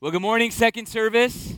Well, good morning, second service.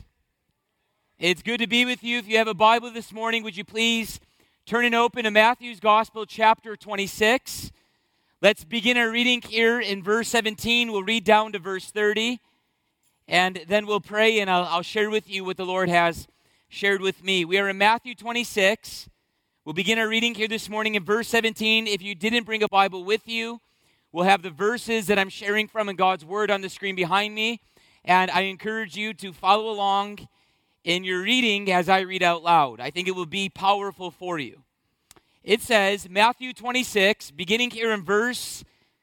It's good to be with you. If you have a Bible this morning, would you please turn it open to Matthew's Gospel, chapter 26. Let's begin our reading here in verse 17. We'll read down to verse 30, and then we'll pray, and I'll share with you what the Lord has shared with me. We are in Matthew 26. We'll begin our reading here this morning in verse 17. If you didn't bring a Bible with you, we'll have the verses that I'm sharing from in God's Word on the screen behind me. And I encourage you to follow along in your reading as I read out loud. I think it will be powerful for you. It says, Matthew 26, beginning here in verse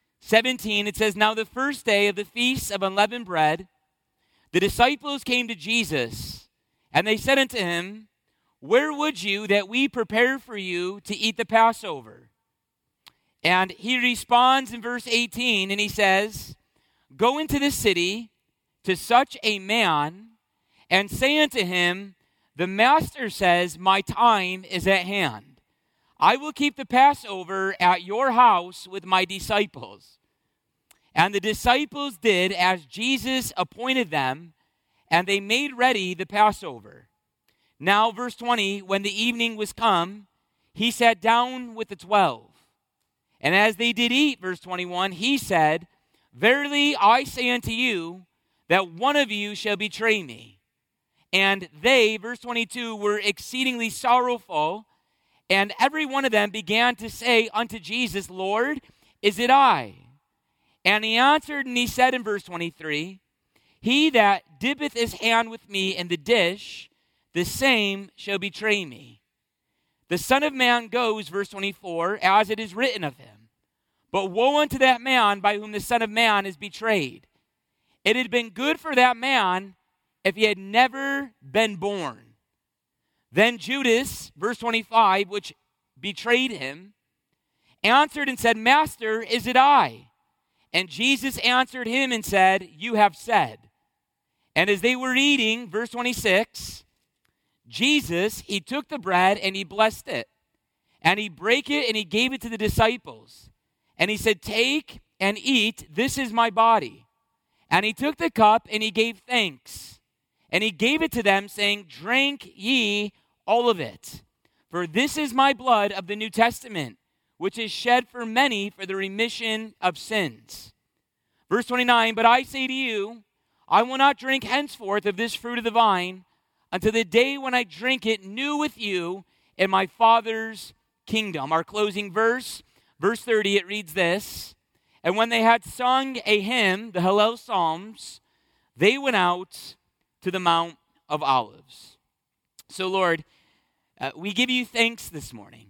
17, it says, "Now the first day of the feast of unleavened bread, the disciples came to Jesus, and they said unto him, Where would you that we prepare for you to eat the Passover? And he responds in verse 18, and he says, Go into the city to such a man, and say unto him, The master says, My time is at hand. I will keep the Passover at your house with my disciples. And the disciples did as Jesus appointed them, and they made ready the Passover. Now, verse 20, when the evening was come, he sat down with the 12. And as they did eat, verse 21, he said, Verily I say unto you, that one of you shall betray me. And they, verse 22, were exceedingly sorrowful, and every one of them began to say unto Jesus, Lord, is it I? And he answered and he said in verse 23, He that dippeth his hand with me in the dish, the same shall betray me. The Son of Man goes, verse 24, as it is written of him. But woe unto that man by whom the Son of Man is betrayed. It had been good for that man if he had never been born. Then Judas, verse 25, which betrayed him, answered and said, Master, is it I? And Jesus answered him and said, You have said. And as they were eating, verse 26, Jesus, he took the bread and he blessed it. And he brake it and he gave it to the disciples. And he said, Take and eat, this is my body. And he took the cup, and he gave thanks. And he gave it to them, saying, Drink ye all of it. For this is my blood of the New Testament, which is shed for many for the remission of sins. Verse 29, But I say to you, I will not drink henceforth of this fruit of the vine, until the day when I drink it new with you in my Father's kingdom. Our closing verse, verse 30, it reads this. And when they had sung a hymn, the Hallel Psalms, they went out to the Mount of Olives. So, Lord, we give you thanks this morning.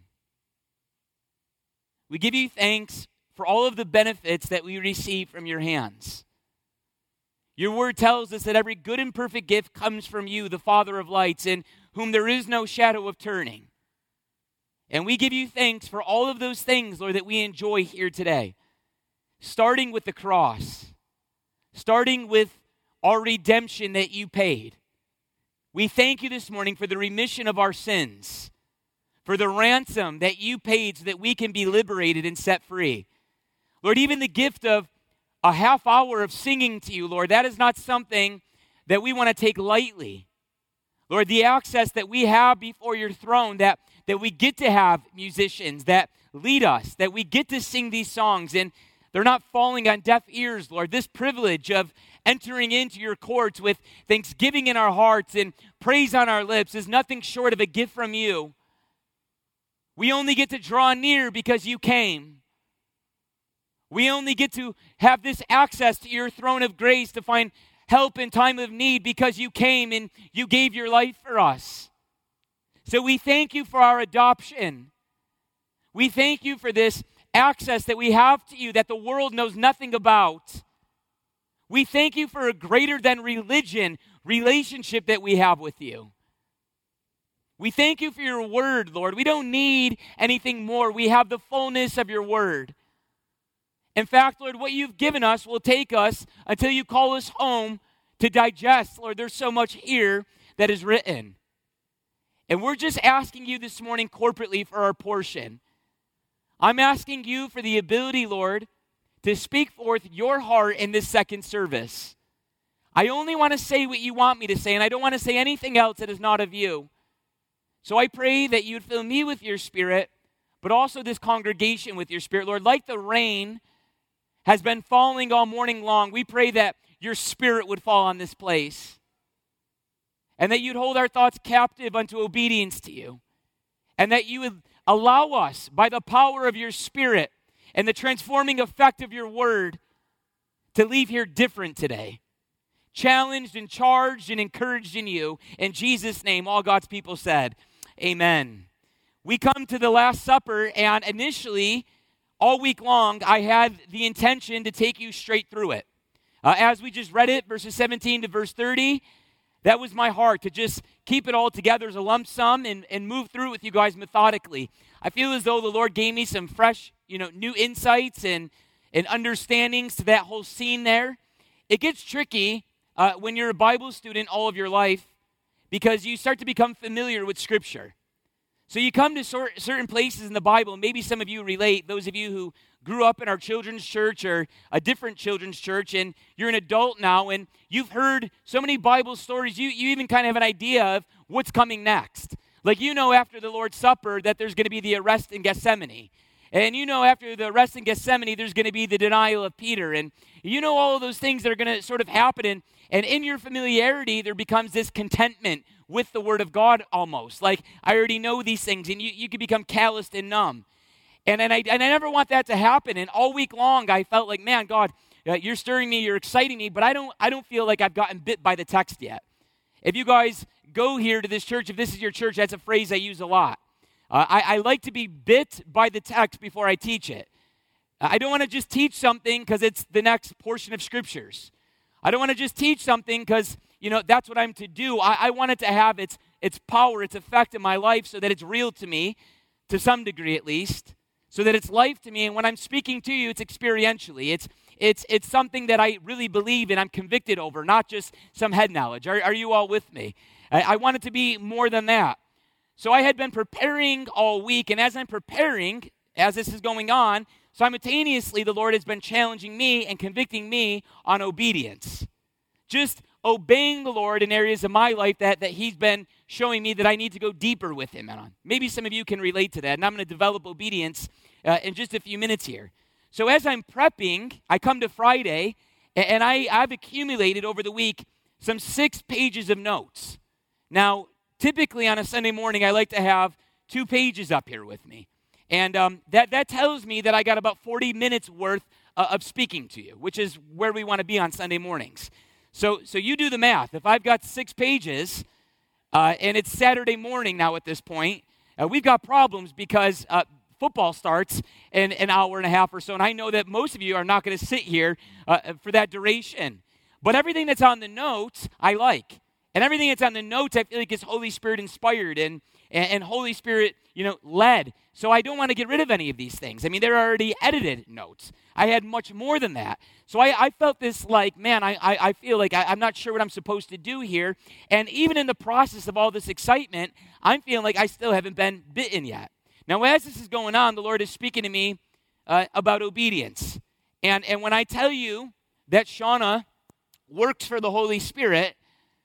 We give you thanks for all of the benefits that we receive from your hands. Your word tells us that every good and perfect gift comes from you, the Father of lights, in whom there is no shadow of turning. And we give you thanks for all of those things, Lord, that we enjoy here today. Starting with the cross, starting with our redemption that you paid. We thank you this morning for the remission of our sins, for the ransom that you paid so that we can be liberated and set free. Lord, even the gift of a half hour of singing to you, Lord, that is not something that we want to take lightly. Lord, the access that we have before your throne, that we get to have musicians that lead us, that we get to sing these songs, and they're not falling on deaf ears, Lord. This privilege of entering into your courts with thanksgiving in our hearts and praise on our lips is nothing short of a gift from you. We only get to draw near because you came. We only get to have this access to your throne of grace to find help in time of need because you came and you gave your life for us. So we thank you for our adoption. We thank you for this access that we have to you that the world knows nothing about. We thank you for a greater than religion relationship that we have with you. We thank you for your word, Lord. We don't need anything more. We have the fullness of your word. In fact, Lord, what you've given us will take us until you call us home to digest. Lord, there's so much here that is written. And we're just asking you this morning corporately for our portion. I'm asking you for the ability, Lord, to speak forth your heart in this second service. I only want to say what you want me to say, and I don't want to say anything else that is not of you. So I pray that you'd fill me with your Spirit, but also this congregation with your Spirit. Lord, like the rain has been falling all morning long, we pray that your Spirit would fall on this place, and that you'd hold our thoughts captive unto obedience to you, and that you would allow us, by the power of your Spirit and the transforming effect of your word, to leave here different today, challenged and charged and encouraged in you. In Jesus' name, all God's people said, amen. We come to the Last Supper, and initially, all week long, I had the intention to take you straight through it. As we just read it, verses 17 to verse 30, that was my heart, to just keep it all together as a lump sum and move through it with you guys methodically. I feel as though the Lord gave me some fresh, new insights and understandings to that whole scene there. It gets tricky when you're a Bible student all of your life, because you start to become familiar with Scripture. So you come to certain places in the Bible, maybe some of you relate, those of you who grew up in our children's church or a different children's church, and you're an adult now, and you've heard so many Bible stories, you even kind of have an idea of what's coming next. Like, after the Lord's Supper that there's going to be the arrest in Gethsemane. And after the arrest in Gethsemane, there's going to be the denial of Peter. And all of those things that are going to sort of happen. And in your familiarity, there becomes this contentment with the Word of God almost. Like, I already know these things, and you can become calloused and numb. And I never want that to happen. And all week long, I felt like, man, God, you're stirring me, you're exciting me, but I don't feel like I've gotten bit by the text yet. If you guys go here to this church, if this is your church, that's a phrase I use a lot. I like to be bit by the text before I teach it. I don't want to just teach something because it's the next portion of Scriptures. I don't want to just teach something because, that's what I'm to do. I want it to have its power, its effect in my life so that it's real to me, to some degree at least, so that it's life to me. And when I'm speaking to you, it's experientially. It's something that I really believe and I'm convicted over, not just some head knowledge. Are you all with me? I want it to be more than that. So I had been preparing all week, and as I'm preparing, as this is going on, simultaneously the Lord has been challenging me and convicting me on obedience. Just obeying the Lord in areas of my life that He's been showing me that I need to go deeper with Him on. Maybe some of you can relate to that, and I'm going to develop obedience in just a few minutes here. So as I'm prepping, I come to Friday, and I've accumulated over the week some 6 pages of notes. Now, typically on a Sunday morning, I like to have 2 pages up here with me. And that tells me that I got about 40 minutes worth of speaking to you, which is where we want to be on Sunday mornings. So you do the math. If I've got 6 pages, and it's Saturday morning now at this point, we've got problems because football starts in an hour and a half or so, and I know that most of you are not going to sit here for that duration. But everything that's on the notes, I like. And everything that's on the notes, I feel like is Holy Spirit inspired and Holy Spirit, led. So I don't want to get rid of any of these things. I mean, they're already edited notes. I had much more than that. So I felt this like, man, I feel like I'm not sure what I'm supposed to do here. And even in the process of all this excitement, I'm feeling like I still haven't been bitten yet. Now, as this is going on, the Lord is speaking to me about obedience. And when I tell you that Shauna works for the Holy Spirit,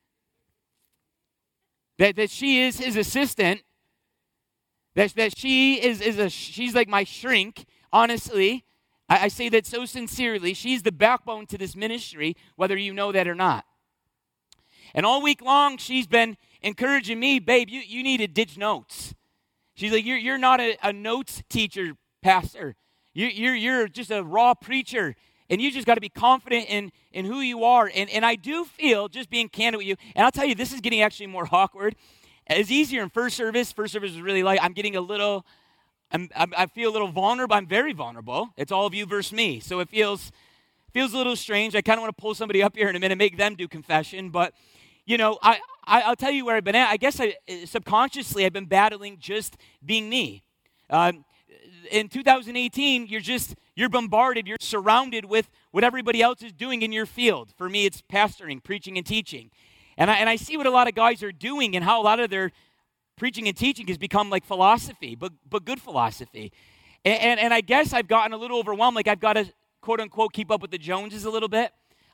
that she is his assistant, that she's like my shrink, honestly, I say that so sincerely. She's the backbone to this ministry, whether you know that or not. And all week long, she's been encouraging me, babe, you need to ditch notes. She's like, you're not a notes teacher, pastor. You're just a raw preacher. And you just got to be confident in who you are. And I do feel, just being candid with you, and I'll tell you, this is getting actually more awkward. It's easier in first service. First service is really light. I'm getting a little, I feel a little vulnerable. I'm very vulnerable. It's all of you versus me. So it feels a little strange. I kind of want to pull somebody up here in a minute and make them do confession. But, I'll tell you where I've been at. I guess subconsciously I've been battling just being me. In 2018, you're bombarded, you're surrounded with what everybody else is doing in your field. For me, it's pastoring, preaching, and teaching. And I see what a lot of guys are doing and how a lot of their preaching and teaching has become like philosophy, but good philosophy. And I guess I've gotten a little overwhelmed, like I've got to, quote unquote, keep up with the Joneses a little bit.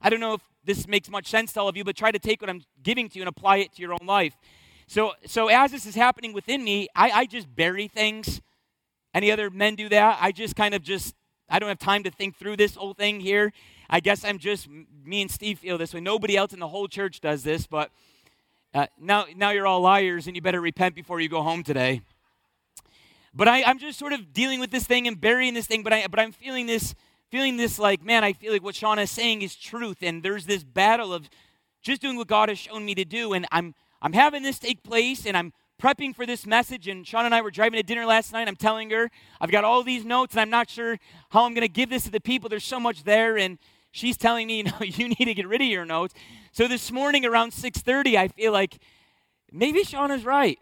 I don't know if this makes much sense to all of you, but try to take what I'm giving to you and apply it to your own life. So as this is happening within me, I just bury things. Any other men do that? I just I don't have time to think through this whole thing here. I guess me and Steve feel this way. Nobody else in the whole church does this, but now you're all liars and you better repent before you go home today. But I'm just sort of dealing with this thing and burying this thing, but I'm feeling this like, man, I feel like what Shauna is saying is truth, and there's this battle of just doing what God has shown me to do, and I'm having this take place, and I'm prepping for this message, and Shauna and I were driving to dinner last night. I'm telling her, I've got all these notes, and I'm not sure how I'm going to give this to the people. There's so much there, and she's telling me, you need to get rid of your notes. So this morning around 6:30, I feel like maybe Shauna's right.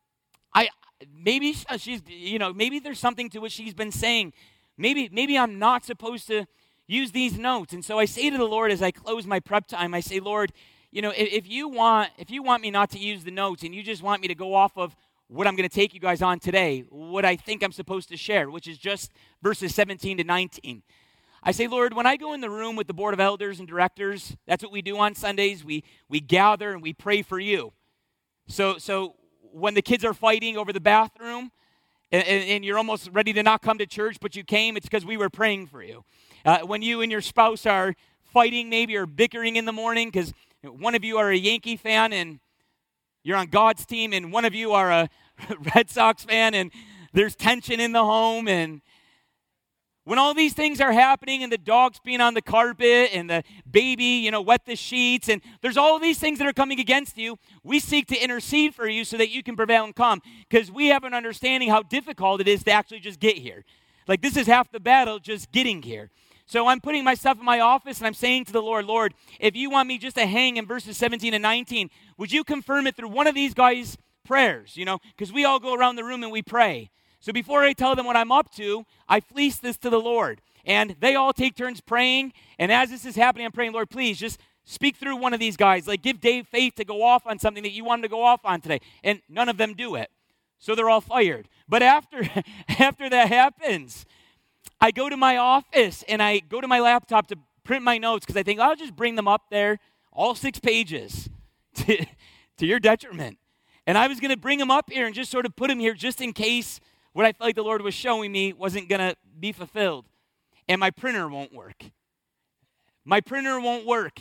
Maybe she's, maybe there's something to what she's been saying. Maybe I'm not supposed to use these notes. And so I say to the Lord as I close my prep time, I say, Lord, if you want me not to use the notes and you just want me to go off of what I'm going to take you guys on today, what I think I'm supposed to share, which is just verses 17 to 19. I say, Lord, when I go in the room with the board of elders and directors, that's what we do on Sundays. We gather and we pray for you. So when the kids are fighting over the bathroom and you're almost ready to not come to church, but you came, it's because we were praying for you. When you and your spouse are fighting maybe or bickering in the morning because one of you are a Yankee fan and you're on God's team and one of you are a Red Sox fan and there's tension in the home, and when all these things are happening and the dog's peeing on the carpet and the baby, wet the sheets, and there's all these things that are coming against you, we seek to intercede for you so that you can prevail and come, because we have an understanding how difficult it is to actually just get here. Like, this is half the battle, just getting here. So I'm putting myself in my office and I'm saying to the Lord, if you want me just to hang in verses 17 and 19, would you confirm it through one of these guys' prayers, because we all go around the room and we pray. So before I tell them what I'm up to, I fleece this to the Lord. And they all take turns praying. And as this is happening, I'm praying, Lord, please just speak through one of these guys. Like, give Dave faith to go off on something that you want him to go off on today. And none of them do it. So they're all fired. But after that happens, I go to my office and I go to my laptop to print my notes because I think I'll just bring them up there, all 6 pages, to your detriment. And I was going to bring them up here and just sort of put them here just in case what I felt like the Lord was showing me wasn't going to be fulfilled. And my printer won't work. My printer won't work.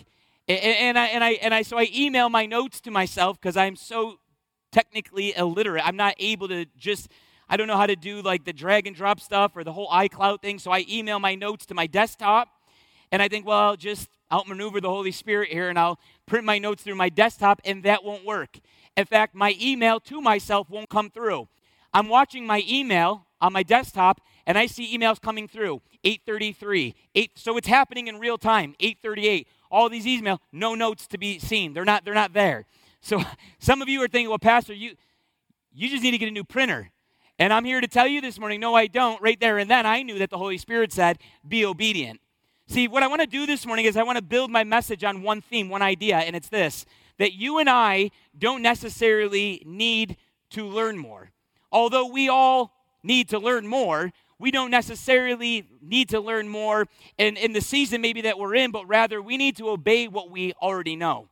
So I email my notes to myself because I'm so technically illiterate. I'm not able to I don't know how to do like the drag and drop stuff or the whole iCloud thing. So I email my notes to my desktop. And I think, well, I'll just outmaneuver the Holy Spirit here and I'll print my notes through my desktop, and that won't work. In fact, my email to myself won't come through. I'm watching my email on my desktop, and I see emails coming through, 8:33, so it's happening in real time, 8:38. All these emails, no notes to be seen. They're not there. So some of you are thinking, well, Pastor, you just need to get a new printer. And I'm here to tell you this morning, no, I don't. Right there and then, I knew that the Holy Spirit said, be obedient. See, what I want to do this morning is I want to build my message on one theme, one idea, and it's this, that you and I don't necessarily need to learn more. Although we all need to learn more, we don't necessarily need to learn more in the season maybe that we're in, but rather we need to obey what we already know.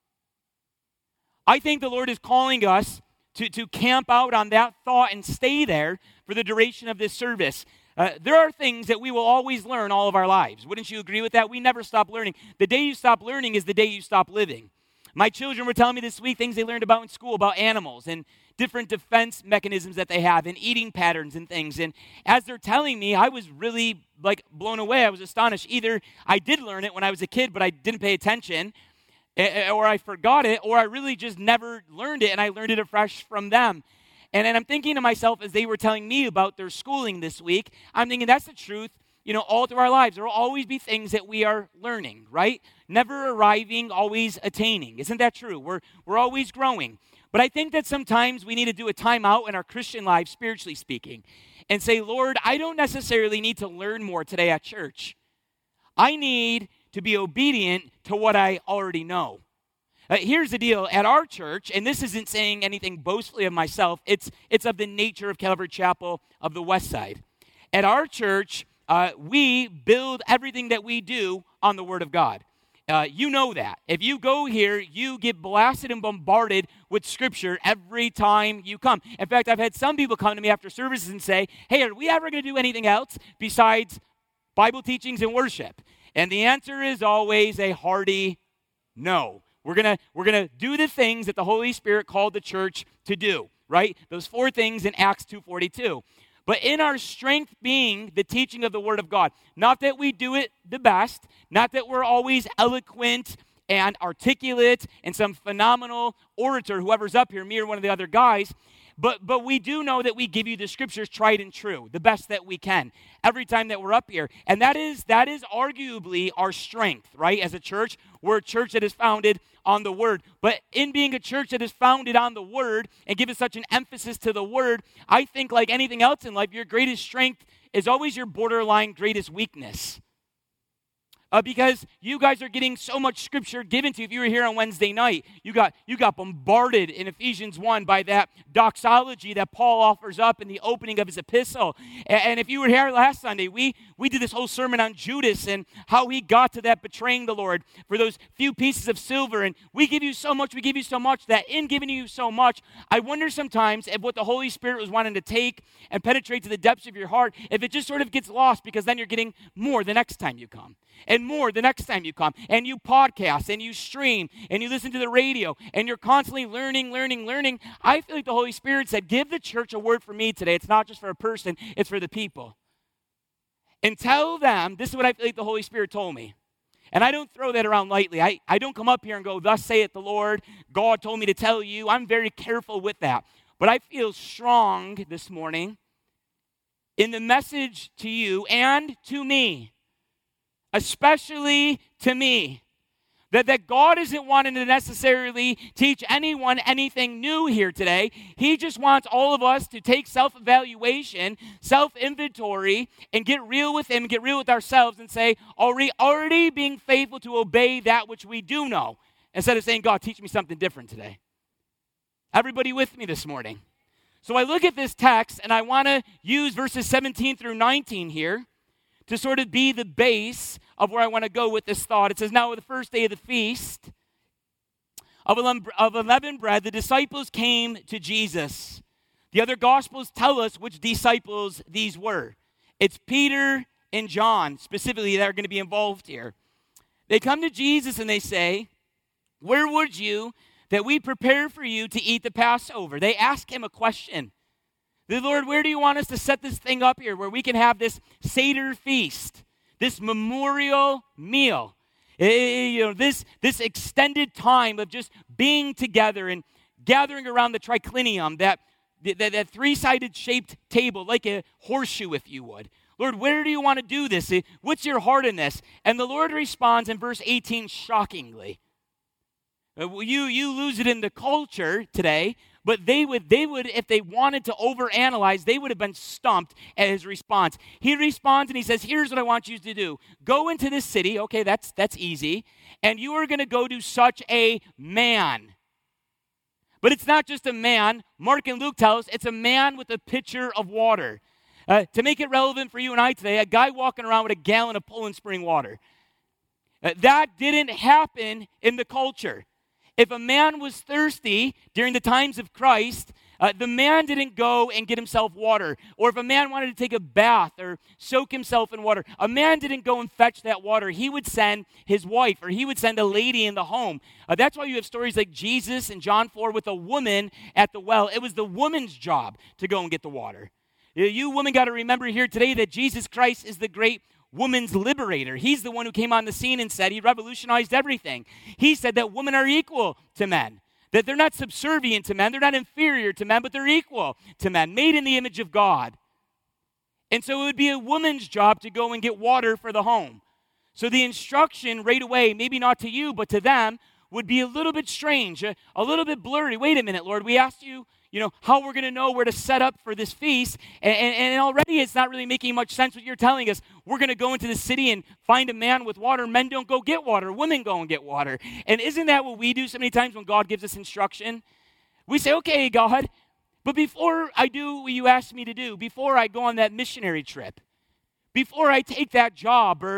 I think the Lord is calling us to camp out on that thought and stay there for the duration of this service. There are things that we will always learn all of our lives. Wouldn't you agree with that? We never stop learning. The day you stop learning is the day you stop living. My children were telling me this week things they learned about in school, about animals and different defense mechanisms that they have and eating patterns and things. And as they're telling me, I was really blown away. I was astonished. Either I did learn it when I was a kid, but I didn't pay attention, or I forgot it, or I really just never learned it and I learned it afresh from them. And I'm thinking to myself as they were telling me about their schooling this week, I'm thinking that's the truth. All through our lives, there will always be things that we are learning, right? Never arriving, always attaining. Isn't that true? We're always growing. But I think that sometimes we need to do a time out in our Christian life, spiritually speaking, and say, Lord, I don't necessarily need to learn more today at church. I need to be obedient to what I already know. Here's the deal. At our church, and this isn't saying anything boastfully of myself, it's of the nature of Calvary Chapel of the West Side. At our church, we build everything that we do on the Word of God. You know that. If you go here, you get blasted and bombarded with Scripture every time you come. In fact, I've had some people come to me after services and say, hey, are we ever going to do anything else besides Bible teachings and worship? And the answer is always a hearty no. We're gonna do the things that the Holy Spirit called the church to do, right? Those 4 things in Acts 2:42. But in our strength being the teaching of the Word of God. Not that we do it the best, not that we're always eloquent and articulate and some phenomenal orator, whoever's up here, me or one of the other guys, but we do know that we give you the Scriptures tried and true, the best that we can, every time that we're up here. And that is arguably our strength, right? As a church, we're a church that is founded on the Word. But in being a church that is founded on the Word and given such an emphasis to the Word, I think like anything else in life, your greatest strength is always your borderline greatest weakness. Because you guys are getting so much Scripture given to you. If you were here on Wednesday night, you got bombarded in Ephesians 1 by that doxology that Paul offers up in the opening of his epistle. And if you were here last Sunday, we did this whole sermon on Judas and how he got to that betraying the Lord for those few pieces of silver. And we give you so much that in giving you so much, I wonder sometimes if what the Holy Spirit was wanting to take and penetrate to the depths of your heart, if it just sort of gets lost because then you're getting more the next time you come. And more the next time you come, and you podcast, and you stream, and you listen to the radio, and you're constantly learning. I feel like the Holy Spirit said, give the church a word for me today. It's not just for a person, it's for the people. And tell them, this is what I feel like the Holy Spirit told me. And I don't throw that around lightly. I don't come up here and go, thus saith the Lord, God told me to tell you. I'm very careful with that. But I feel strong this morning in the message to you and to me, especially to me, that God isn't wanting to necessarily teach anyone anything new here today. He just wants all of us to take self-evaluation, self-inventory, and get real with Him, get real with ourselves, and say, already being faithful to obey that which we do know, instead of saying, God, teach me something different today. Everybody with me this morning? So I look at this text, and I want to use verses 17 through 19 here to sort of be the base of where I want to go with this thought. It says, now the first day of the feast of unleavened bread, the disciples came to Jesus. The other Gospels tell us which disciples these were. It's Peter and John, specifically, that are going to be involved here. They come to Jesus and they say, where would you that we prepare for you to eat the Passover? They ask him a question. The Lord, where do you want us to set this thing up here where we can have this Seder feast, this memorial meal, this extended time of just being together and gathering around the triclinium, that 3-sided shaped table, like a horseshoe, if you would. Lord, where do you want to do this? What's your heart in this? And the Lord responds in verse 18 shockingly. You lose it in the culture today, but they would, if they wanted to overanalyze, they would have been stumped at his response. He responds and he says, here's what I want you to do. Go into this city, okay, that's easy, and you are going to go to such a man. But it's not just a man. Mark and Luke tell us it's a man with a pitcher of water. To make it relevant for you and I today, a guy walking around with a gallon of Poland Spring water. That didn't happen in the culture. If a man was thirsty during the times of Christ, the man didn't go and get himself water. Or if a man wanted to take a bath or soak himself in water, a man didn't go and fetch that water. He would send his wife, or he would send a lady in the home. That's why you have stories like Jesus in John 4 with a woman at the well. It was the woman's job to go and get the water. You women got to remember here today that Jesus Christ is the great woman's liberator. He's the one who came on the scene and said, he revolutionized everything. He said that women are equal to men, that they're not subservient to men, they're not inferior to men, but they're equal to men, made in the image of God. And so it would be a woman's job to go and get water for the home. So the instruction right away, maybe not to you, but to them, would be a little bit strange, a little bit blurry. Wait a minute, Lord, we asked you, how we're going to know where to set up for this feast. And already it's not really making much sense what you're telling us. We're going to go into the city and find a man with water. Men don't go get water. Women go and get water. And isn't that what we do so many times when God gives us instruction? We say, okay, God, but before I do what you asked me to do, before I go on that missionary trip, before I take that job, or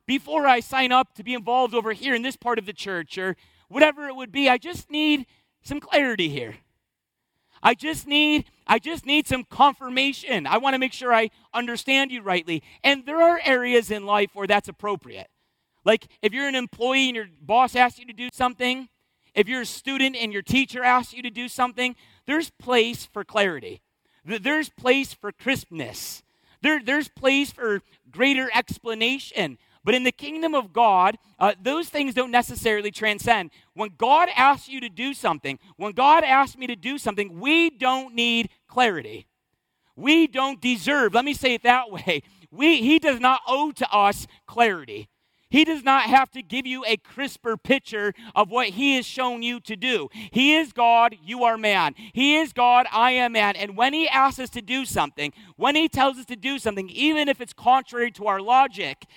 before I sign up to be involved over here in this part of the church or whatever it would be, I just need some clarity here. I just need some confirmation. I want to make sure I understand you rightly. And there are areas in life where that's appropriate. Like if you're an employee and your boss asks you to do something, if you're a student and your teacher asks you to do something, there's place for clarity. There's place for crispness. There's place for greater explanation. But in the kingdom of God, those things don't necessarily transcend. When God asks you to do something, when God asks me to do something, we don't need clarity. We don't deserve, let me say it that way, He does not owe to us clarity. He does not have to give you a crisper picture of what He has shown you to do. He is God, you are man. He is God, I am man. And when He asks us to do something, when He tells us to do something, even if it's contrary to our logic,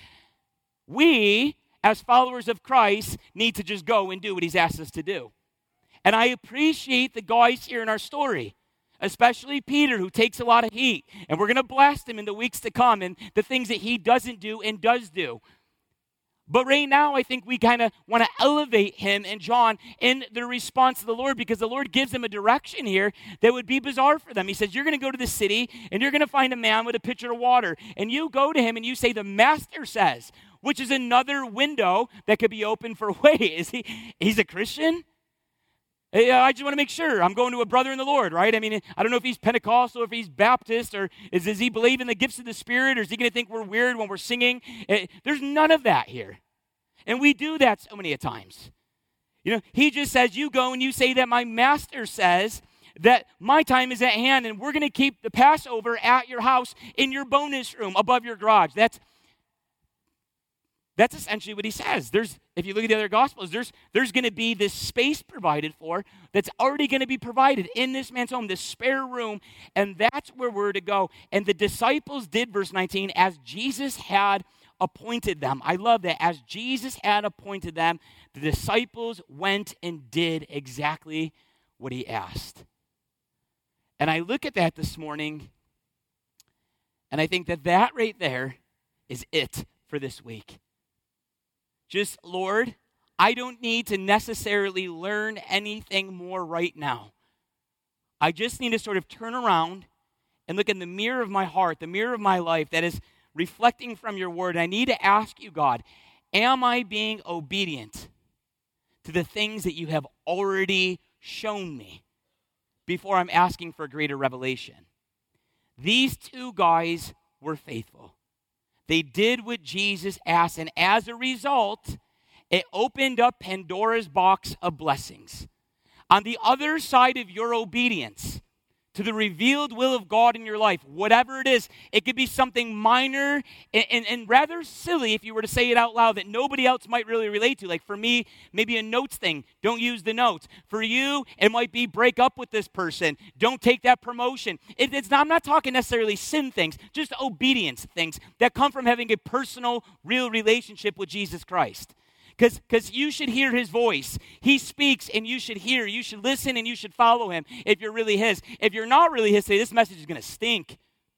we, as followers of Christ, need to just go and do what He's asked us to do. And I appreciate the guys here in our story, especially Peter, who takes a lot of heat. And we're going to blast him in the weeks to come and the things that he doesn't do and does do. But right now, I think we kind of want to elevate him and John in their response to the Lord, because the Lord gives them a direction here that would be bizarre for them. He says, you're going to go to the city and you're going to find a man with a pitcher of water. And you go to him and you say, the master says, which is another window that could be open for, wait, he's a Christian? I just want to make sure. I'm going to a brother in the Lord, right? I mean, I don't know if he's Pentecostal or if he's Baptist, or does he believe in the gifts of the Spirit, or is he going to think we're weird when we're singing? There's none of that here. And we do that so many times. You know, he just says, you go and you say that my master says that my time is at hand and we're going to keep the Passover at your house in your bonus room above your garage. That's essentially what he says. If you look at the other Gospels, there's going to be this space provided for that's already going to be provided in this man's home, this spare room, and that's where we're to go. And the disciples did, verse 19, as Jesus had appointed them. I love that. As Jesus had appointed them, the disciples went and did exactly what He asked. And I look at that this morning, and I think that right there is it for this week. Just, Lord, I don't need to necessarily learn anything more right now. I just need to sort of turn around and look in the mirror of my heart, the mirror of my life that is reflecting from your word. And I need to ask you, God, am I being obedient to the things that you have already shown me before I'm asking for greater revelation? These two guys were faithful. They did what Jesus asked, and as a result, it opened up Pandora's box of blessings. On the other side of your obedience to the revealed will of God in your life, whatever it is, it could be something minor and rather silly if you were to say it out loud that nobody else might really relate to. Like for me, maybe a notes thing, don't use the notes. For you, it might be break up with this person, don't take that promotion. I'm not talking necessarily sin things, just obedience things that come from having a personal, real relationship with Jesus Christ. Because you should hear His voice. He speaks and you should hear. You should listen and you should follow Him if you're really His. If you're not really His today, this message is going to stink.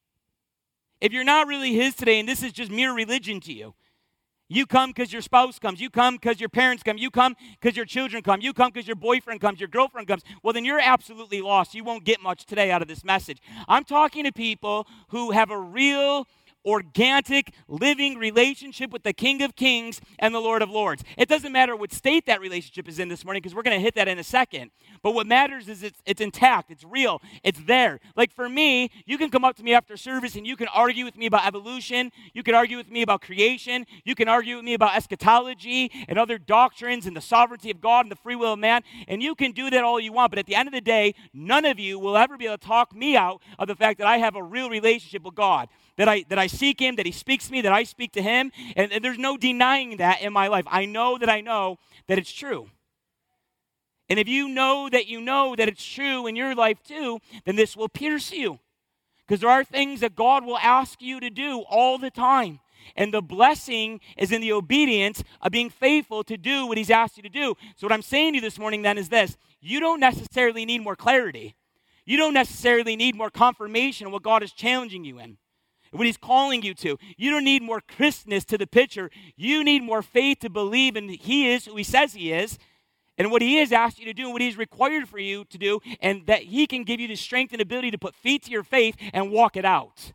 If you're not really His today and this is just mere religion to you, you come because your spouse comes. You come because your parents come. You come because your children come. You come because your boyfriend comes, your girlfriend comes. Well, then you're absolutely lost. You won't get much today out of this message. I'm talking to people who have a real organic, living relationship with the King of Kings and the Lord of Lords. It doesn't matter what state that relationship is in this morning, because we're going to hit that in a second. But what matters is it's intact, it's real, it's there. Like for me, you can come up to me after service and you can argue with me about evolution, you can argue with me about creation, you can argue with me about eschatology and other doctrines and the sovereignty of God and the free will of man, and you can do that all you want, but at the end of the day, none of you will ever be able to talk me out of the fact that I have a real relationship with God. That I seek Him, that He speaks to me, that I speak to Him, and there's no denying that in my life. I know that it's true. And if you know that it's true in your life too, then this will pierce you. Because there are things that God will ask you to do all the time. And the blessing is in the obedience of being faithful to do what He's asked you to do. So what I'm saying to you this morning then is this: you don't necessarily need more clarity. You don't necessarily need more confirmation of what God is challenging you in. what he's calling you to. You don't need more crispness to the picture. You need more faith to believe in he is who he says he is, and what he has asked you to do, and what he's required for you to do, and that he can give you the strength and ability to put feet to your faith and walk it out.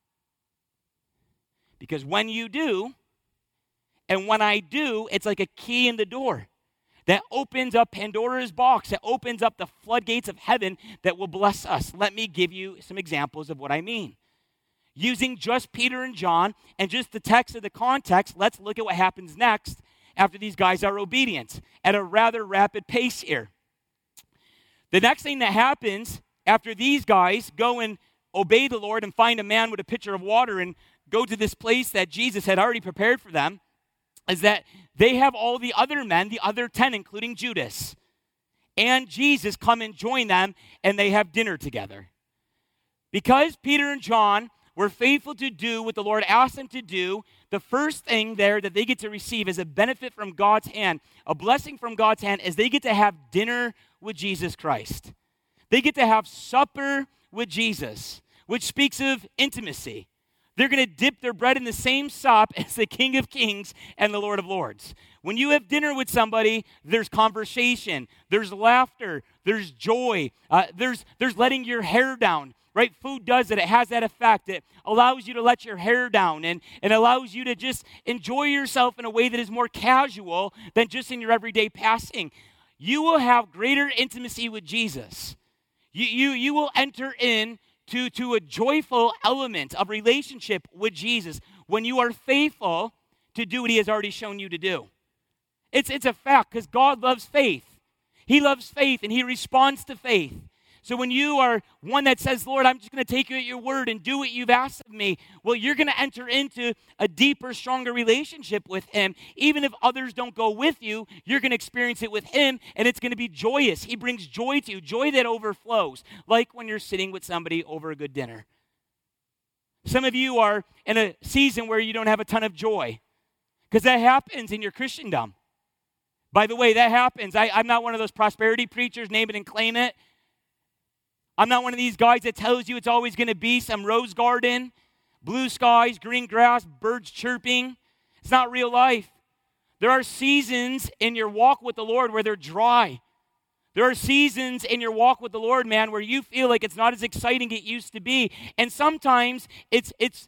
Because when you do, and when I do, it's like a key in the door that opens up Pandora's box, that opens up the floodgates of heaven that will bless us. Let me give you some examples of what I mean. Using just Peter and John and just the text of the context, let's look at what happens next after these guys are obedient at a rather rapid pace here. The next thing that happens after these guys go and obey the Lord and find a man with a pitcher of water and go to this place that Jesus had already prepared for them, is that they have all the other men, the other 10, including Judas, and Jesus come and join them, and they have dinner together. Because Peter and John were faithful to do what the Lord asked them to do, the first thing there that they get to receive is a benefit from God's hand, a blessing from God's hand, is they get to have dinner with Jesus Christ. They get to have supper with Jesus, which speaks of intimacy. They're going to dip their bread in the same sop as the King of Kings and the Lord of Lords. When you have dinner with somebody, there's conversation, there's laughter, there's joy, there's letting your hair down, right? Food does it. It has that effect. It allows you to let your hair down and allows you to just enjoy yourself in a way that is more casual than just in your everyday passing. You will have greater intimacy with Jesus. You will enter in to a joyful element of relationship with Jesus when you are faithful to do what he has already shown you to do. It's a fact because God loves faith. He loves faith and he responds to faith. So when you are one that says, Lord, I'm just going to take you at your word and do what you've asked of me, well, you're going to enter into a deeper, stronger relationship with him. Even if others don't go with you, you're going to experience it with him, and it's going to be joyous. He brings joy to you, joy that overflows, like when you're sitting with somebody over a good dinner. Some of you are in a season where you don't have a ton of joy, because that happens in your Christendom. By the way, that happens. I'm not one of those prosperity preachers, name it and claim it. I'm not one of these guys that tells you it's always going to be some rose garden, blue skies, green grass, birds chirping. It's not real life. There are seasons in your walk with the Lord where they're dry. There are seasons in your walk with the Lord, man, where you feel like it's not as exciting as it used to be. And sometimes it's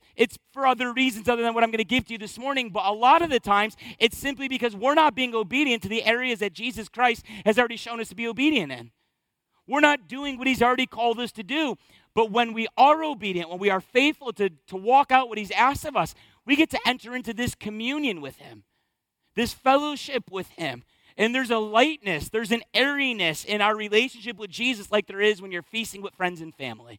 for other reasons other than what I'm going to give to you this morning. But a lot of the times, it's simply because we're not being obedient to the areas that Jesus Christ has already shown us to be obedient in. We're not doing what he's already called us to do. But when we are obedient, when we are faithful to walk out what he's asked of us, we get to enter into this communion with him, this fellowship with him. And there's a lightness, there's an airiness in our relationship with Jesus like there is when you're feasting with friends and family.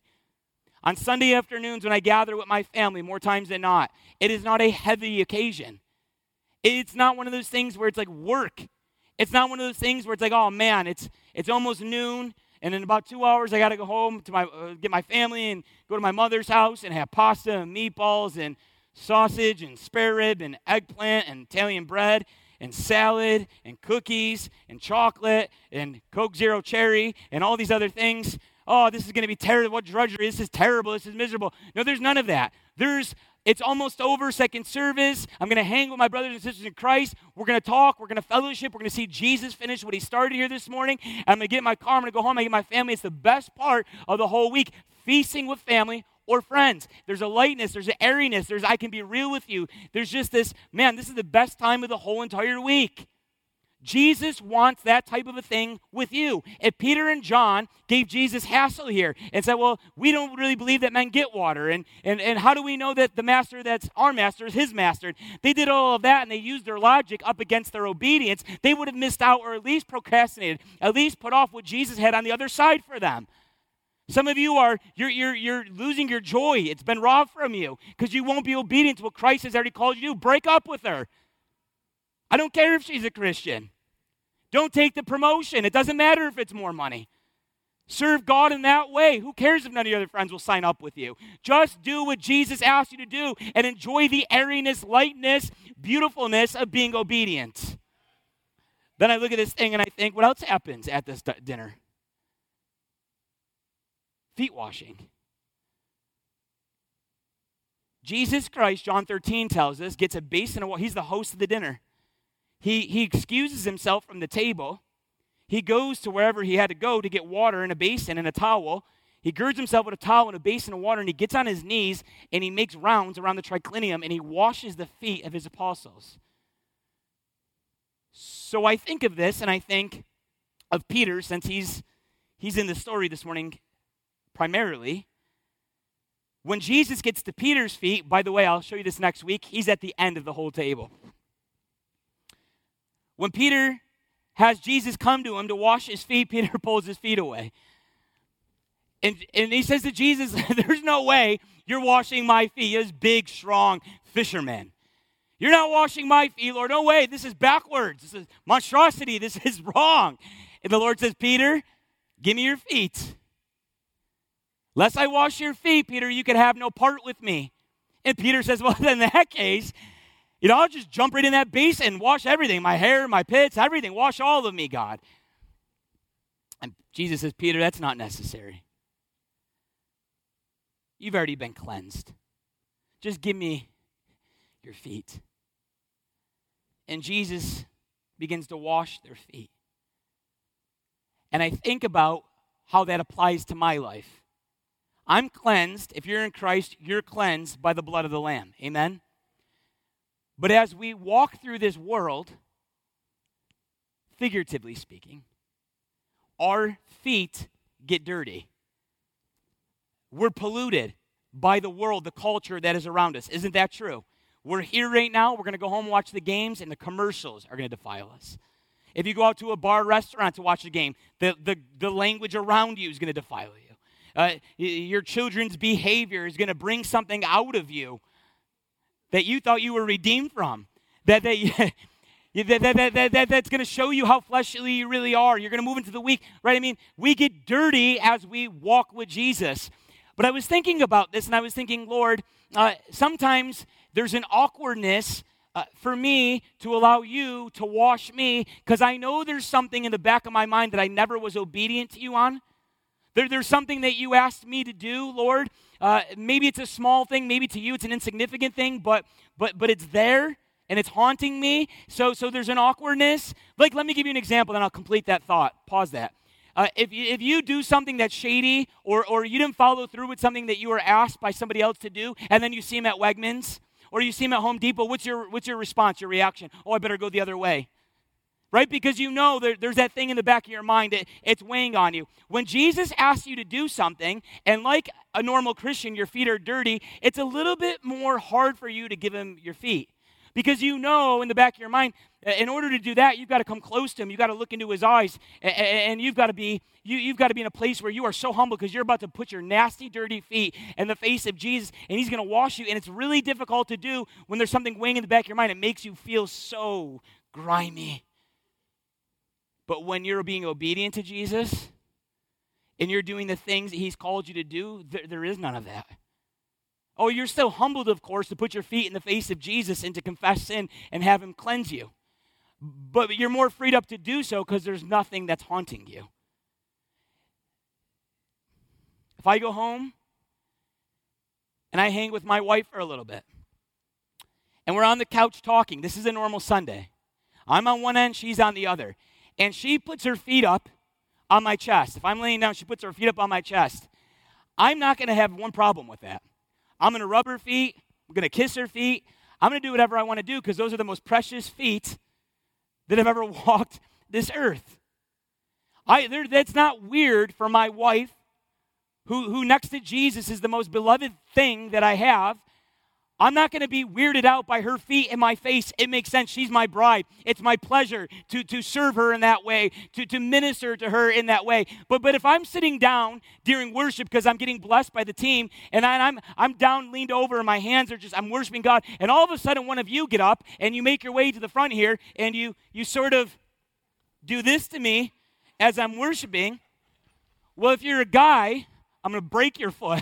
On Sunday afternoons when I gather with my family, more times than not, it is not a heavy occasion. It's not one of those things where it's like work. It's not one of those things where it's like, oh man, it's almost noon. And in about 2 hours, I got to go home to get my family and go to my mother's house and have pasta and meatballs and sausage and spare rib and eggplant and Italian bread and salad and cookies and chocolate and Coke Zero Cherry and all these other things. Oh, this is going to be terrible. What drudgery. This is terrible. This is miserable. No, there's none of that. It's almost over, second service. I'm going to hang with my brothers and sisters in Christ. We're going to talk. We're going to fellowship. We're going to see Jesus finish what he started here this morning. I'm going to get in my car. I'm going to go home. I'm going to get my family. It's the best part of the whole week, feasting with family or friends. There's a lightness. There's an airiness. I can be real with you. There's just this, man, this is the best time of the whole entire week. Jesus wants that type of a thing with you. If Peter and John gave Jesus hassle here and said, well, we don't really believe that men get water. And how do we know that the master that's our master is his master? They did all of that and they used their logic up against their obedience. They would have missed out or at least procrastinated, at least put off what Jesus had on the other side for them. Some of you you're losing your joy. It's been robbed from you because you won't be obedient to what Christ has already called you to do. Break up with her. I don't care if she's a Christian. Don't take the promotion. It doesn't matter if it's more money. Serve God in that way. Who cares if none of your other friends will sign up with you? Just do what Jesus asked you to do and enjoy the airiness, lightness, beautifulness of being obedient. Then I look at this thing and I think, what else happens at this dinner? Feet washing. Jesus Christ, John 13 tells us, gets a basin of water. He's the host of the dinner. He excuses himself from the table. He goes to wherever he had to go to get water in a basin and a towel. He girds himself with a towel and a basin of water, and he gets on his knees, and he makes rounds around the triclinium, and he washes the feet of his apostles. So I think of this, and I think of Peter, since he's in the story this morning primarily. When Jesus gets to Peter's feet, by the way, I'll show you this next week, he's at the end of the whole table. When Peter has Jesus come to him to wash his feet, Peter pulls his feet away. And he says to Jesus, there's no way you're washing my feet. You're this big, strong fisherman. You're not washing my feet, Lord. No way. This is backwards. This is monstrosity. This is wrong. And the Lord says, Peter, give me your feet. Lest I wash your feet, Peter, you can have no part with me. And Peter says, well, in that case, I'll just jump right in that basin and wash everything. My hair, my pits, everything. Wash all of me, God. And Jesus says, Peter, that's not necessary. You've already been cleansed. Just give me your feet. And Jesus begins to wash their feet. And I think about how that applies to my life. I'm cleansed. If you're in Christ, you're cleansed by the blood of the Lamb. Amen? But as we walk through this world, figuratively speaking, our feet get dirty. We're polluted by the world, the culture that is around us. Isn't that true? We're here right now. We're going to go home and watch the games, and the commercials are going to defile us. If you go out to a bar or restaurant to watch the game, the language around you is going to defile you. Your children's behavior is going to bring something out of you that you thought you were redeemed from. That's going to show you how fleshly you really are. You're going to move into the week, right? I mean, we get dirty as we walk with Jesus. But I was thinking about this, and I was thinking, Lord, sometimes there's an awkwardness for me to allow you to wash me, because I know there's something in the back of my mind that I never was obedient to you on. There's something that you asked me to do, Lord. Maybe it's a small thing. Maybe to you it's an insignificant thing, but it's there, and it's haunting me. So there's an awkwardness. Like, let me give you an example, then I'll complete that thought. Pause that. If you do something that's shady, or you didn't follow through with something that you were asked by somebody else to do, and then you see them at Wegmans, or you see them at Home Depot, what's your response, your reaction? Oh, I better go the other way. Right? Because you know there's that thing in the back of your mind, it's weighing on you. When Jesus asks you to do something, and like a normal Christian, your feet are dirty, it's a little bit more hard for you to give him your feet. Because you know in the back of your mind, in order to do that, you've got to come close to him. You've got to look into his eyes, and you've got to be in a place where you are so humble, because you're about to put your nasty, dirty feet in the face of Jesus, and he's going to wash you. And it's really difficult to do when there's something weighing in the back of your mind. It makes you feel so grimy. But when you're being obedient to Jesus, and you're doing the things that he's called you to do, there is none of that. Oh, you're still humbled, of course, to put your feet in the face of Jesus and to confess sin and have him cleanse you. But you're more freed up to do so because there's nothing that's haunting you. If I go home and I hang with my wife for a little bit, and we're on the couch talking, this is a normal Sunday. I'm on one end, she's on the other. And she puts her feet up on my chest. If I'm laying down, she puts her feet up on my chest. I'm not going to have one problem with that. I'm going to rub her feet. I'm going to kiss her feet. I'm going to do whatever I want to do, because those are the most precious feet that have ever walked this earth. That's not weird for my wife, who next to Jesus is the most beloved thing that I have. I'm not going to be weirded out by her feet in my face. It makes sense. She's my bride. It's my pleasure to serve her in that way, to minister to her in that way. But if I'm sitting down during worship because I'm getting blessed by the team, and I'm down, leaned over, and my hands are I'm worshiping God, and all of a sudden one of you get up and you make your way to the front here, and you sort of do this to me as I'm worshiping. Well, if you're a guy, I'm going to break your foot.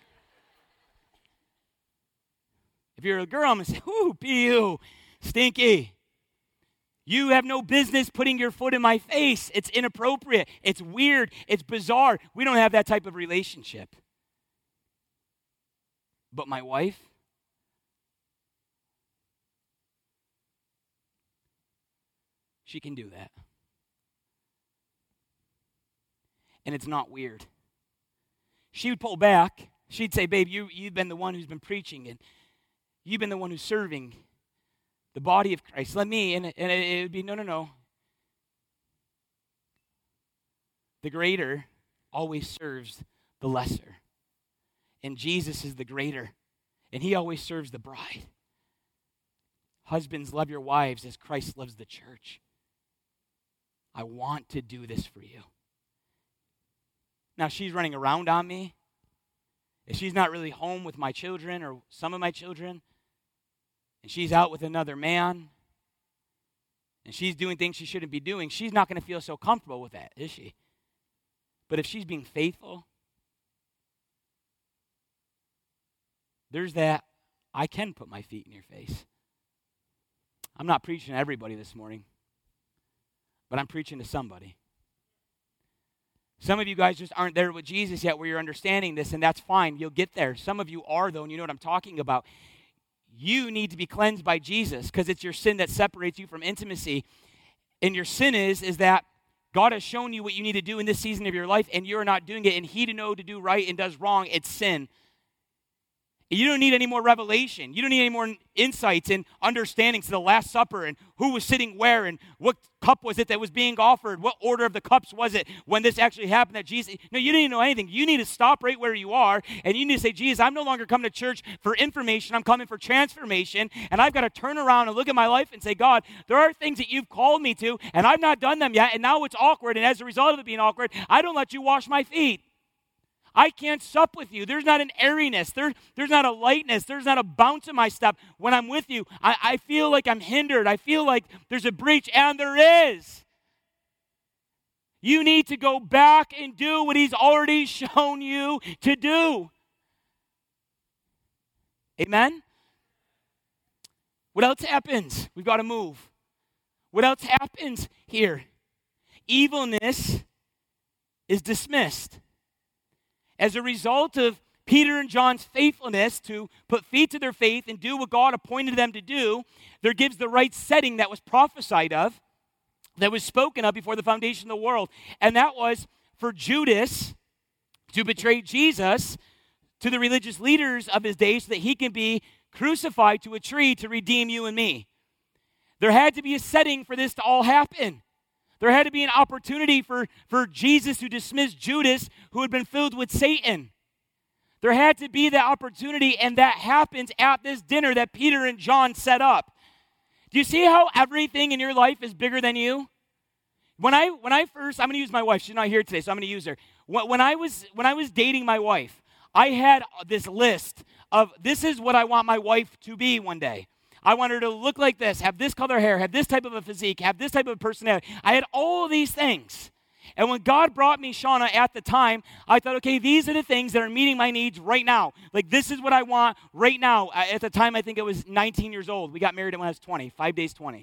If you're a girl, I'm going to say, ooh, pew, stinky. You have no business putting your foot in my face. It's inappropriate. It's weird. It's bizarre. We don't have that type of relationship. But my wife, she can do that. And it's not weird. She would pull back. She'd say, babe, you've been the one who's been preaching, and you've been the one who's serving the body of Christ. Let me, and it would be, no. The greater always serves the lesser. And Jesus is the greater, and he always serves the bride. Husbands, love your wives as Christ loves the church. I want to do this for you. Now, she's running around on me. If she's not really home with my children or some of my children, and she's out with another man, and she's doing things she shouldn't be doing, she's not going to feel so comfortable with that, is she? But if she's being faithful, there's that, I can put my feet in your face. I'm not preaching to everybody this morning, but I'm preaching to somebody. Some of you guys just aren't there with Jesus yet where you're understanding this, and that's fine. You'll get there. Some of you are, though, and you know what I'm talking about. You need to be cleansed by Jesus because it's your sin that separates you from intimacy. And your sin is that God has shown you what you need to do in this season of your life, and you're not doing it. And he to know to do right and does wrong, it's sin. You don't need any more revelation. You don't need any more insights and understandings to the Last Supper and who was sitting where and what cup was it that was being offered, what order of the cups was it when this actually happened that Jesus... No, you didn't know anything. You need to stop right where you are, and you need to say, Jesus, I'm no longer coming to church for information. I'm coming for transformation, and I've got to turn around and look at my life and say, God, there are things that you've called me to, and I've not done them yet, and now it's awkward, and as a result of it being awkward, I don't let you wash my feet. I can't sup with you. There's not an airiness. There's not a lightness. There's not a bounce in my step. When I'm with you, I feel like I'm hindered. I feel like there's a breach, and there is. You need to go back and do what he's already shown you to do. Amen? What else happens? We've got to move. What else happens here? Evilness is dismissed. As a result of Peter and John's faithfulness to put feet to their faith and do what God appointed them to do, there gives the right setting that was prophesied of, that was spoken of before the foundation of the world. And that was for Judas to betray Jesus to the religious leaders of his day so that he can be crucified to a tree to redeem you and me. There had to be a setting for this to all happen. There had to be an opportunity for Jesus to dismiss Judas, who had been filled with Satan. There had to be that opportunity, and that happens at this dinner that Peter and John set up. Do you see how everything in your life is bigger than you? When I first, I'm going to use my wife. She's not here today, so I'm going to use her. When I was dating my wife, I had this list of this is what I want my wife to be one day. I want her to look like this, have this color hair, have this type of a physique, have this type of personality. I had all of these things. And when God brought me Shauna at the time, I thought, okay, these are the things that are meeting my needs right now. Like, this is what I want right now. At the time, I think I was 19 years old. We got married when I was 20, 5 days 20.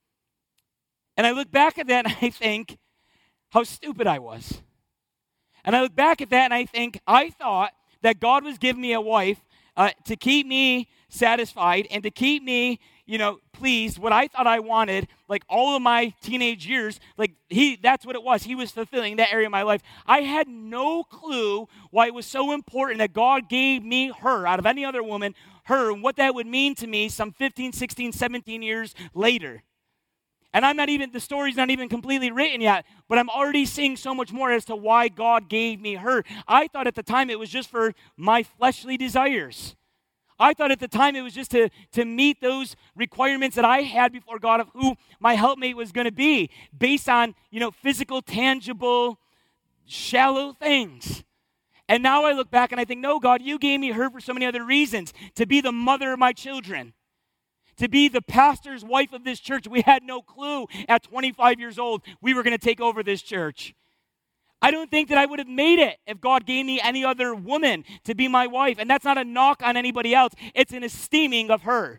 And I look back at that and I think how stupid I was. And I look back at that and I think I thought that God was giving me a wife to keep me satisfied and to keep me, pleased, what I thought I wanted, like all of my teenage years, that's what it was. He was fulfilling that area of my life. I had no clue why it was so important that God gave me her, out of any other woman, her, and what that would mean to me some 15, 16, 17 years later. And the story's not even completely written yet, but I'm already seeing so much more as to why God gave me her. I thought at the time it was just for my fleshly desires. I thought at the time it was just to meet those requirements that I had before God of who my helpmate was going to be, based on, physical, tangible, shallow things. And now I look back and I think, no, God, you gave me her for so many other reasons, to be the mother of my children, to be the pastor's wife of this church. We had no clue at 25 years old we were going to take over this church. I don't think that I would have made it if God gave me any other woman to be my wife. And that's not a knock on anybody else. It's an esteeming of her.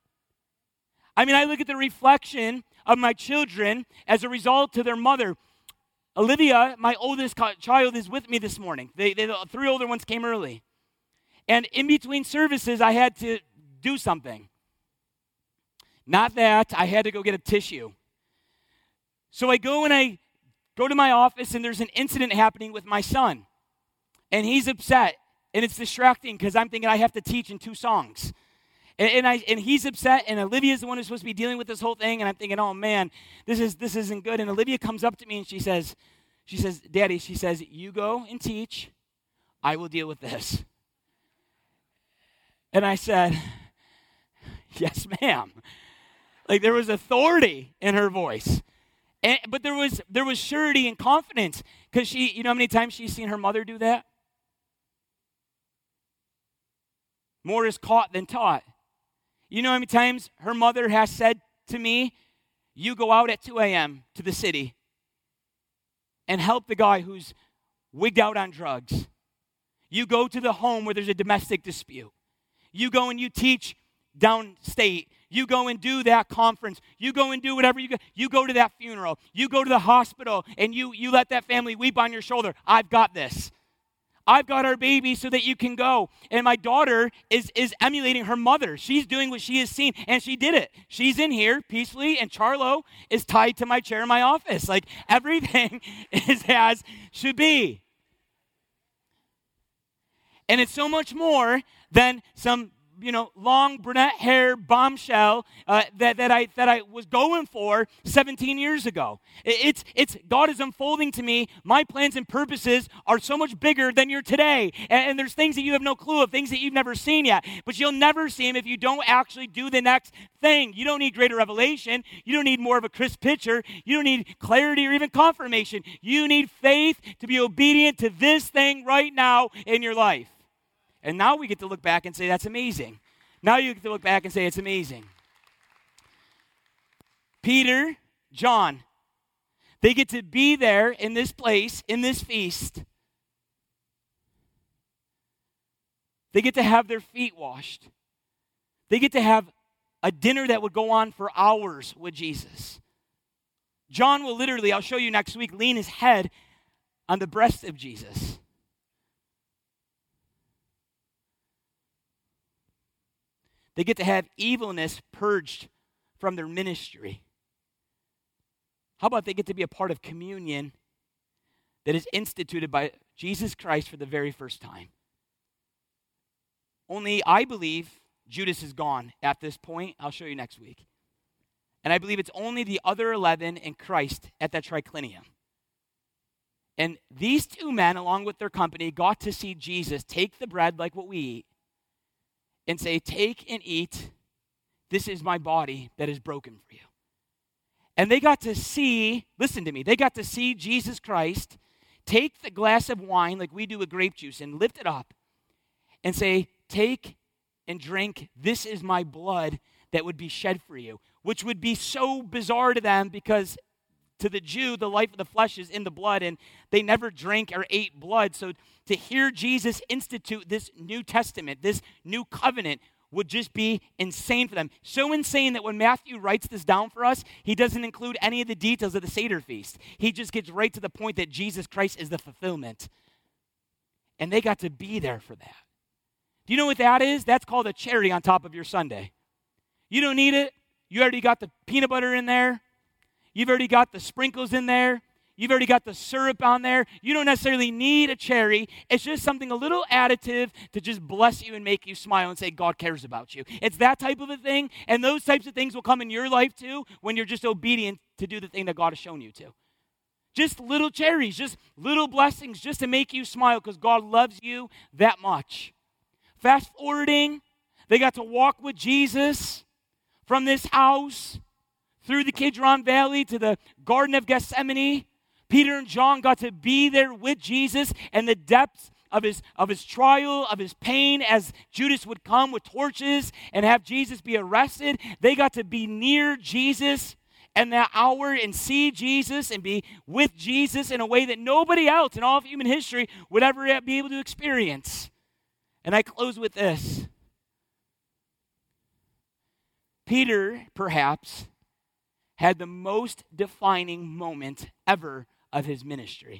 I look at the reflection of my children as a result to their mother. Olivia, my oldest child, is with me this morning. The three older ones came early. And in between services, I had to do something. Not that I had to go get a tissue. So I go to my office, and there's an incident happening with my son. And he's upset, and it's distracting because I'm thinking I have to teach in 2 songs. And he's upset, and Olivia's the one who's supposed to be dealing with this whole thing, and I'm thinking, oh man, this isn't good. And Olivia comes up to me and she says, Daddy, she says, you go and teach, I will deal with this. And I said, yes, ma'am. Like there was authority in her voice. But there was surety and confidence, because you know how many times she's seen her mother do that? More is caught than taught. You know how many times her mother has said to me, you go out at 2 a.m. to the city and help the guy who's wigged out on drugs. You go to the home where there's a domestic dispute. You go and you teach downstate. You go and do that conference. You go and do whatever you go to that funeral. You go to the hospital and you let that family weep on your shoulder. I've got this. I've got our baby so that you can go. And my daughter is emulating her mother. She's doing what she has seen, and she did it. She's in here peacefully, and Charlo is tied to my chair in my office. Like everything is as should be. And it's so much more than some long brunette hair bombshell that I was going for 17 years ago. It's God is unfolding to me. My plans and purposes are so much bigger than your today. And there's things that you have no clue of, things that you've never seen yet. But you'll never see them if you don't actually do the next thing. You don't need greater revelation. You don't need more of a crisp picture. You don't need clarity or even confirmation. You need faith to be obedient to this thing right now in your life. And now we get to look back and say, that's amazing. Now you get to look back and say, it's amazing. Peter, John, they get to be there in this place, in this feast. They get to have their feet washed. They get to have a dinner that would go on for hours with Jesus. John will literally, I'll show you next week, lean his head on the breast of Jesus. They get to have evilness purged from their ministry. How about they get to be a part of communion that is instituted by Jesus Christ for the very first time? Only I believe Judas is gone at this point. I'll show you next week. And I believe it's only the other 11 and Christ at that triclinium. And these 2 men, along with their company, got to see Jesus take the bread like what we eat and say, take and eat, this is my body that is broken for you. And they got to see, listen to me, they got to see Jesus Christ take the glass of wine like we do with grape juice and lift it up and say, take and drink, this is my blood that would be shed for you, which would be so bizarre to them because to the Jew, the life of the flesh is in the blood, and they never drank or ate blood. So to hear Jesus institute this New Testament, this new covenant, would just be insane for them. So insane that when Matthew writes this down for us, he doesn't include any of the details of the Seder feast. He just gets right to the point that Jesus Christ is the fulfillment. And they got to be there for that. Do you know what that is? That's called a cherry on top of your sundae. You don't need it. You already got the peanut butter in there. You've already got the sprinkles in there. You've already got the syrup on there. You don't necessarily need a cherry. It's just something a little additive to just bless you and make you smile and say God cares about you. It's that type of a thing, and those types of things will come in your life too when you're just obedient to do the thing that God has shown you to. Just little cherries, just little blessings just to make you smile because God loves you that much. Fast forwarding, they got to walk with Jesus from this house through the Kidron Valley to the Garden of Gethsemane. Peter and John got to be there with Jesus and the depths of his trial, of his pain, as Judas would come with torches and have Jesus be arrested. They got to be near Jesus in that hour and see Jesus and be with Jesus in a way that nobody else in all of human history would ever be able to experience. And I close with this. Peter, perhaps, had the most defining moment ever of his ministry.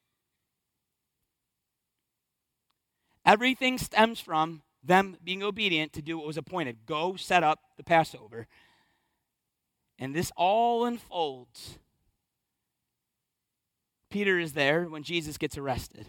Everything stems from them being obedient to do what was appointed. Go set up the Passover. And this all unfolds Peter is there when Jesus gets arrested.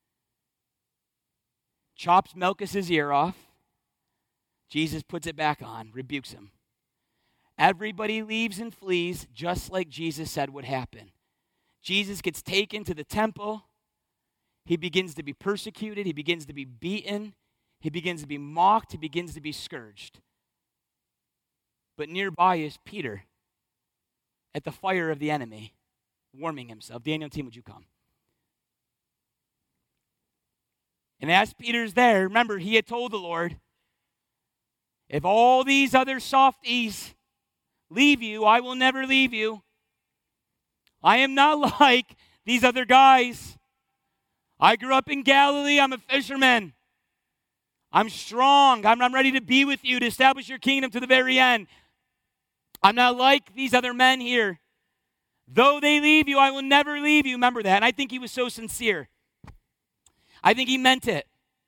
Chops Malchus's ear off. Jesus puts it back on, rebukes him. Everybody leaves and flees, just like Jesus said would happen. Jesus gets taken to the temple. He begins to be persecuted. He begins to be beaten. He begins to be mocked. He begins to be scourged. But nearby is Peter at the fire of the enemy, warming himself. Daniel team, would you come? And as Peter's there, remember, he had told the Lord, if all these other softies leave you, I will never leave you. I am not like these other guys. I grew up in Galilee. I'm a fisherman. I'm strong. I'm ready to be with you, to establish your kingdom to the very end. I'm not like these other men here. Though they leave you, I will never leave you. Remember that. And I think he was so sincere. I think he meant it.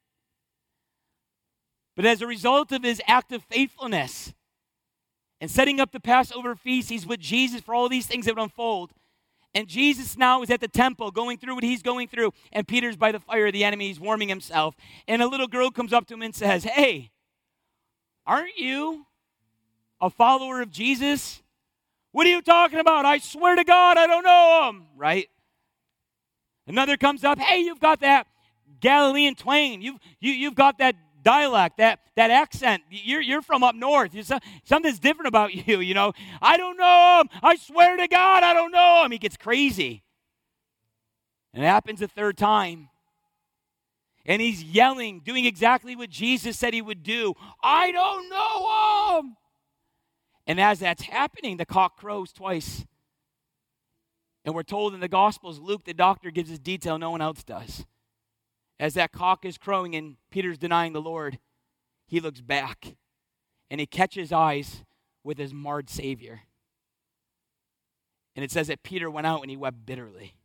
But as a result of his act of faithfulness and setting up the Passover feast, he's with Jesus for all these things that would unfold. And Jesus now is at the temple going through what he's going through. And Peter's by the fire of the enemy. He's warming himself. And a little girl comes up to him and says, hey, aren't you a follower of Jesus? What are you talking about? I swear to God, I don't know him. Right? Another comes up, hey, you've got that Galilean twang. You've got that dialect, that accent. You're from up north. Something's different about you, you know. I don't know him. I swear to God, I don't know him. He gets crazy. And it happens a third time. And he's yelling, doing exactly what Jesus said he would do. I don't know him. And as that's happening, the cock crows twice. And we're told in the Gospels, Luke, the doctor, gives us detail no one else does. As that cock is crowing and Peter's denying the Lord, he looks back and he catches eyes with his marred Savior. And it says that Peter went out and he wept bitterly.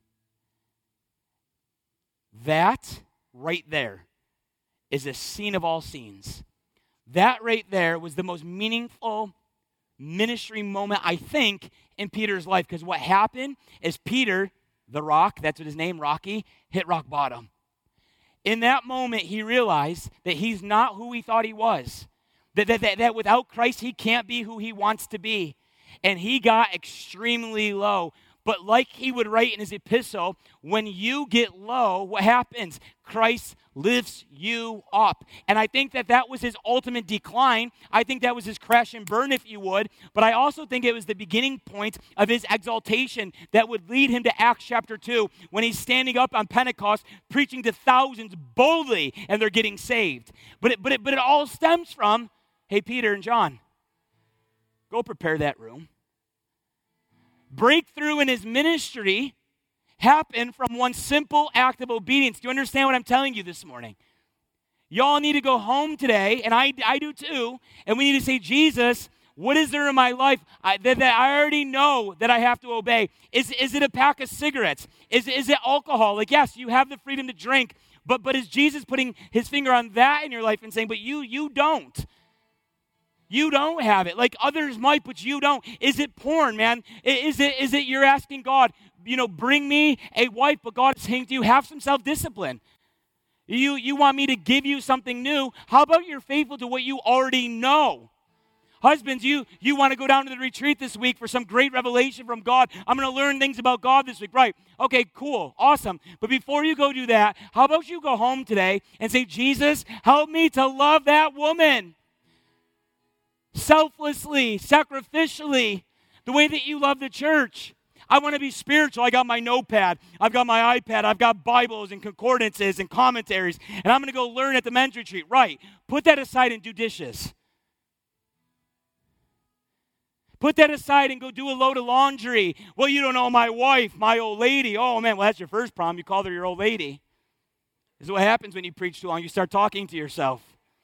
That right there is a scene of all scenes. That right there was the most meaningful ministry moment, I think, in Peter's life. Because what happened is Peter, the rock, that's what his name, Rocky, hit rock bottom. In that moment, he realized that he's not who he thought he was. That without Christ, he can't be who he wants to be. And he got extremely low. But like he would write in his epistle, when you get low, what happens? Christ lifts you up. And I think that was his ultimate decline. I think that was his crash and burn, if you would. But I also think it was the beginning point of his exaltation that would lead him to Acts chapter 2, when he's standing up on Pentecost, preaching to thousands boldly, and they're getting saved. But it all stems from, hey, Peter and John, go prepare that room. Breakthrough in his ministry happened from one simple act of obedience. Do you understand what I'm telling you this morning? Y'all need to go home today, and I do too, and we need to say, Jesus, what is there in my life that I already know that I have to obey? Is it a pack of cigarettes? Is it alcohol? Like, yes, you have the freedom to drink, but is Jesus putting his finger on that in your life and saying, but you don't? You don't have it. Like others might, but you don't. Is it porn, man? Is it you're asking God, bring me a wife, but God is saying to you, have some self-discipline. You want me to give you something new. How about you're faithful to what you already know? Husbands, you want to go down to the retreat this week for some great revelation from God. I'm going to learn things about God this week. Right. Okay, cool. Awesome. But before you go do that, how about you go home today and say, Jesus, help me to love that woman. Selflessly, sacrificially, the way that you love the church. I want to be spiritual. I got my notepad. I've got my iPad. I've got Bibles and concordances and commentaries. And I'm going to go learn at the men's retreat. Right. Put that aside and do dishes. Put that aside and go do a load of laundry. Well, you don't know my wife, my old lady. Oh, man, well, that's your first problem. You called her your old lady. This is what happens when you preach too long. You start talking to yourself.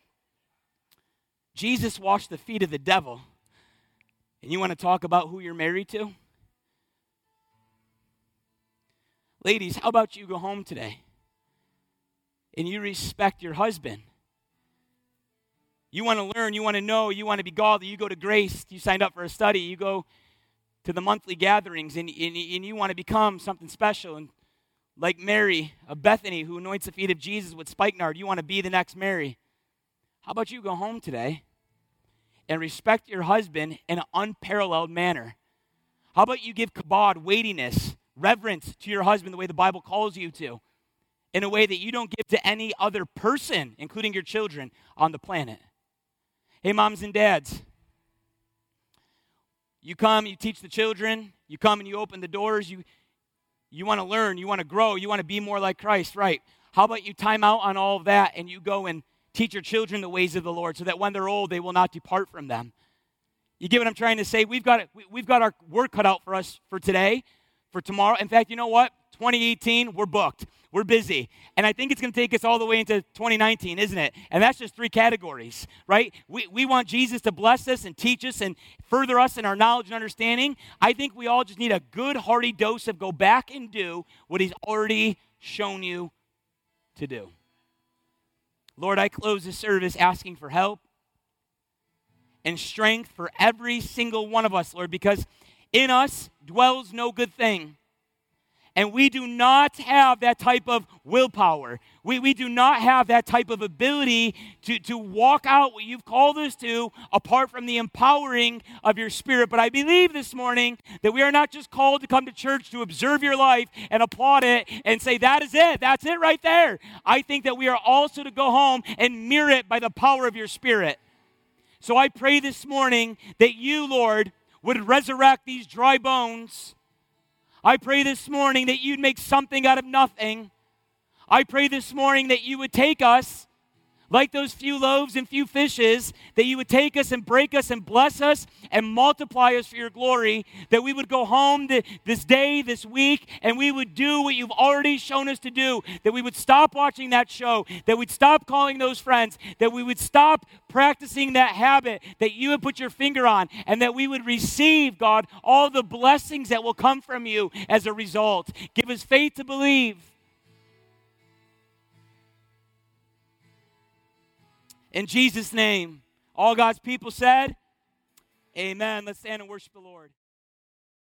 Jesus washed the feet of the devil. And you want to talk about who you're married to? Ladies, how about you go home today and you respect your husband? You want to learn, you want to know, you want to be godly. You go to Grace, you signed up for a study, you go to the monthly gatherings, and you want to become something special. And Like Mary of Bethany, who anoints the feet of Jesus with spikenard. You want to be the next Mary. How about you go home today and respect your husband in an unparalleled manner? How about you give kabod, weightiness, reverence to your husband the way the Bible calls you to, in a way that you don't give to any other person, including your children, on the planet? Hey, moms and dads, you come, you teach the children, you come and you open the doors, you want to learn, you want to grow, you want to be more like Christ, right? How about you time out on all of that and you go and teach your children the ways of the Lord so that when they're old, they will not depart from them? You get what I'm trying to say? We've got our work cut out for us for today, for tomorrow. In fact, you know what? 2018, we're booked. We're busy. And I think it's going to take us all the way into 2019, isn't it? And that's just 3 categories, right? We want Jesus to bless us and teach us and further us in our knowledge and understanding. I think we all just need a good, hearty dose of go back and do what he's already shown you to do. Lord, I close this service asking for help and strength for every single one of us, Lord, because in us dwells no good thing. And we do not have that type of willpower. We do not have that type of ability to walk out what you've called us to apart from the empowering of your Spirit. But I believe this morning that we are not just called to come to church to observe your life and applaud it and say, that is it. That's it right there. I think that we are also to go home and mirror it by the power of your Spirit. So I pray this morning that you, Lord, would resurrect these dry bones. I pray this morning that you'd make something out of nothing. I pray this morning that you would take us, like those few loaves and few fishes, that you would take us and break us and bless us and multiply us for your glory, that we would go home this day, this week, and we would do what you've already shown us to do, that we would stop watching that show, that we'd stop calling those friends, that we would stop practicing that habit that you have put your finger on, and that we would receive, God, all the blessings that will come from you as a result. Give us faith to believe. In Jesus' name, all God's people said, amen. Let's stand and worship the Lord.